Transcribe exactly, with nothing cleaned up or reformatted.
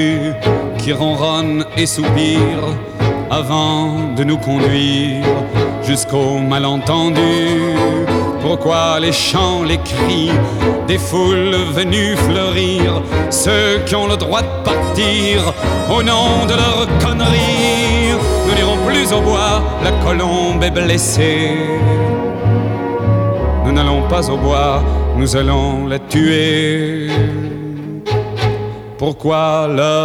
qui ronronne et soupire avant de nous conduire jusqu'au malentendu. Pourquoi les chants, les cris des foules venues fleurir, ceux qui ont le droit de partir au nom de leur connerie? Nous n'irons plus au bois, la colombe est blessée. Nous n'allons pas au bois, nous allons la tuer. Pourquoi la